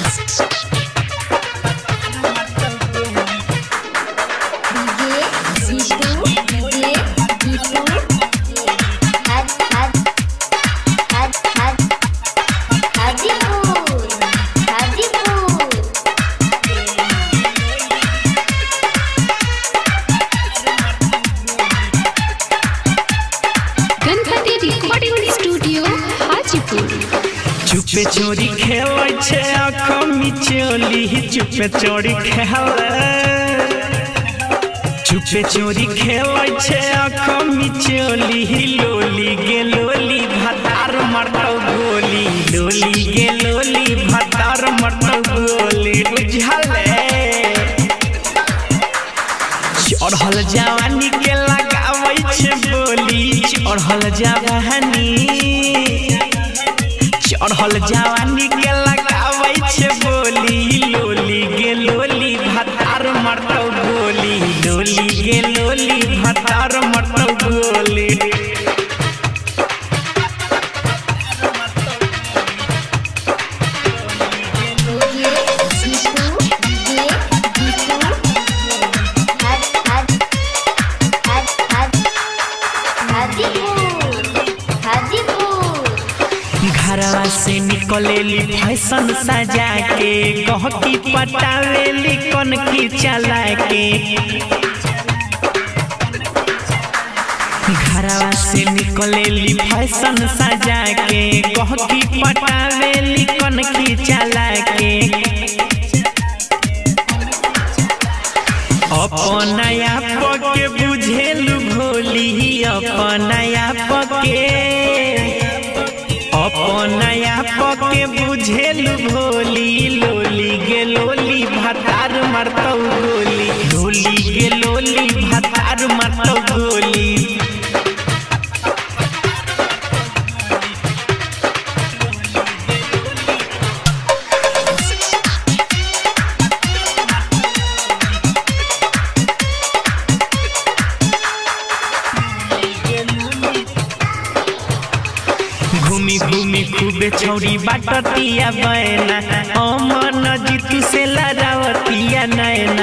चुपे चोरी खेलै छे आँखों मिचोली चुपे चोरी खेलै चुपे चोरी खेलै छे आँखों मिचोली लोली गे लोली भतार मरतौ गोली लोली गे लोली भतार मरतौ गोली बुझले चढ़ल जवानी के लगाबै छे बोली चढ़ल जवानी चढ़ल जवानी के लगाबै छे बोली लोली गे लोली भतार मरतौ गोली लोली गे लोली भतार मरतौ गोली घरवा से निकलेली फैशन सजा के गहकी पटावेली कन की चला के घरवा से निकलेली फैशन सजा के गहकी पटावेली कन की चला के अपन आप के बुझेलु भोली अपन आप के के बुझेलु भोली लोली गे लोली भतार मरतौ गोली लोली गे लोली भतार मरतौ गोली घूमी घूमी खूबे छौरी बाटतिया बैना अमन जीतू से लड़ावतिया नैना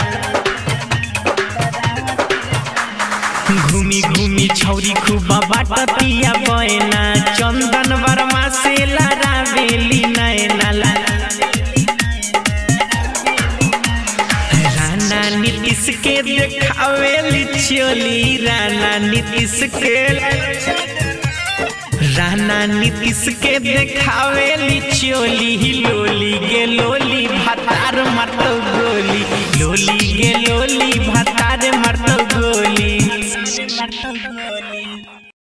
घूमी घूमी छौरी खूबा बाटतिया बैना चंदन वर्मा से लड़ावेली नैना राना नीतीश के देखावेली चोली राना नीतीश के देखावेली चोली लोली गे लोली भतार मरतौ गोली लोली गे लोली भतार मरतौ गोली।